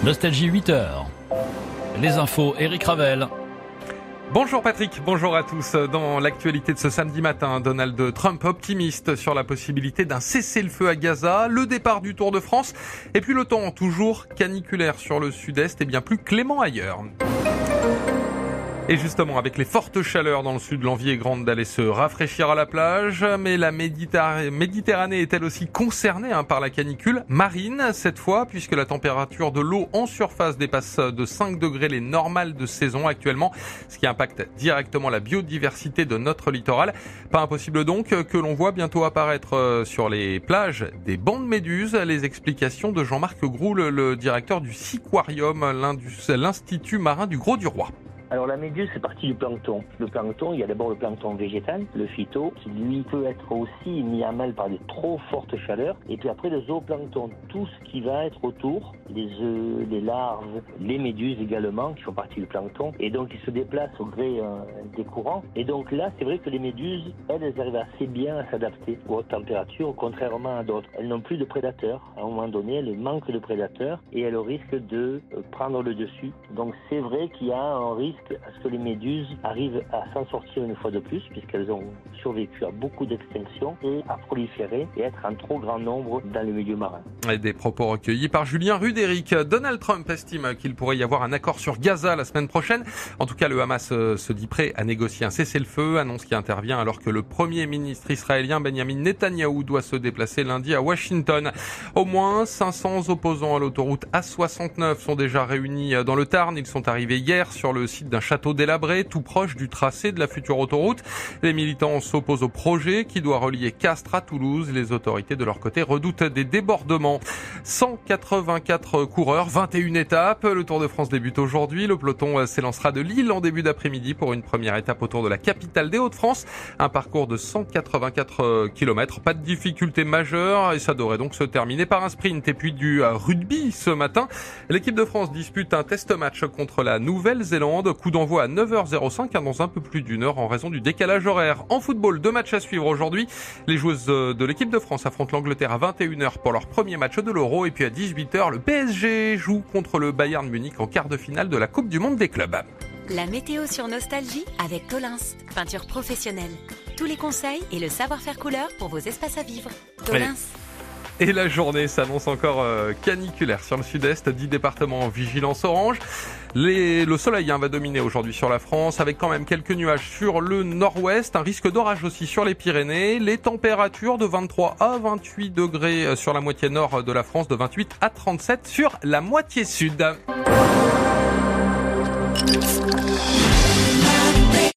Nostalgie 8h. Les infos, Eric Ravel. Bonjour Patrick, bonjour à tous. Dans l'actualité de ce samedi matin, Donald Trump optimiste sur la possibilité d'un cessez-le-feu à Gaza, le départ du Tour de France et puis le temps toujours caniculaire sur le sud-est et bien plus clément ailleurs. Et justement, avec les fortes chaleurs dans le sud, l'envie est grande d'aller se rafraîchir à la plage. Mais la Méditerranée est elle aussi concernée par la canicule marine cette fois, puisque la température de l'eau en surface dépasse de 5 degrés les normales de saison actuellement, ce qui impacte directement la biodiversité de notre littoral. Pas impossible donc que l'on voit bientôt apparaître sur les plages des bancs de méduses. Les explications de Jean-Marc Groul, le directeur du Siquarium, l'Institut marin du Grau-du-Roi. Alors la méduse, c'est partie du plancton. Le plancton, il y a d'abord le plancton végétal, le phyto, qui lui peut être aussi mis à mal par des trop fortes chaleurs. Et puis après le zooplancton, tout ce qui va être autour, les œufs, les larves, les méduses également, qui font partie du plancton. Et donc ils se déplacent au gré des courants. Et donc là, c'est vrai que les méduses, elles arrivent assez bien à s'adapter aux hautes températures, contrairement à d'autres. Elles n'ont plus de prédateurs. À un moment donné, elles manquent de prédateurs et elles risquent de prendre le dessus. Donc c'est vrai qu'il y a un risque à ce que les méduses arrivent à s'en sortir une fois de plus, puisqu'elles ont survécu à beaucoup d'extinctions et à proliférer et être en trop grand nombre dans les milieux marins. Et des propos recueillis par Julien Rudéric. Donald Trump estime qu'il pourrait y avoir un accord sur Gaza la semaine prochaine. En tout cas, le Hamas se dit prêt à négocier un cessez-le-feu, annonce qui intervient alors que le premier ministre israélien Benjamin Netanyahou doit se déplacer lundi à Washington. Au moins 500 opposants à l'autoroute A69 sont déjà réunis dans le Tarn. Ils sont arrivés hier sur le site d'un château délabré, tout proche du tracé de la future autoroute. Les militants s'opposent au projet qui doit relier Castres à Toulouse. Les autorités de leur côté redoutent des débordements. 184 coureurs, 21 étapes. Le Tour de France débute aujourd'hui. Le peloton s'élancera de Lille en début d'après-midi pour une première étape autour de la capitale des Hauts-de-France. Un parcours de 184 km. Pas de difficulté majeure et ça devrait donc se terminer par un sprint. Et puis du rugby ce matin. L'équipe de France dispute un test match contre la Nouvelle-Zélande. Coup d'envoi à 9h05 dans un peu plus d'une heure en raison du décalage horaire. En football, 2 matchs à suivre aujourd'hui. Les joueuses de l'équipe de France affrontent l'Angleterre à 21h pour leur premier match de l'Euro. Et puis à 18h, le PSG joue contre le Bayern Munich en quart de finale de la Coupe du Monde des clubs. La météo sur Nostalgie avec Tolins, peinture professionnelle. Tous les conseils et le savoir-faire couleur pour vos espaces à vivre. Tolins. Et la journée s'annonce encore caniculaire sur le sud-est, 10 départements en vigilance orange. Le soleil va dominer aujourd'hui sur la France avec quand même quelques nuages sur le nord-ouest, un risque d'orage aussi sur les Pyrénées, les températures de 23 à 28 degrés sur la moitié nord de la France, de 28 à 37 sur la moitié sud.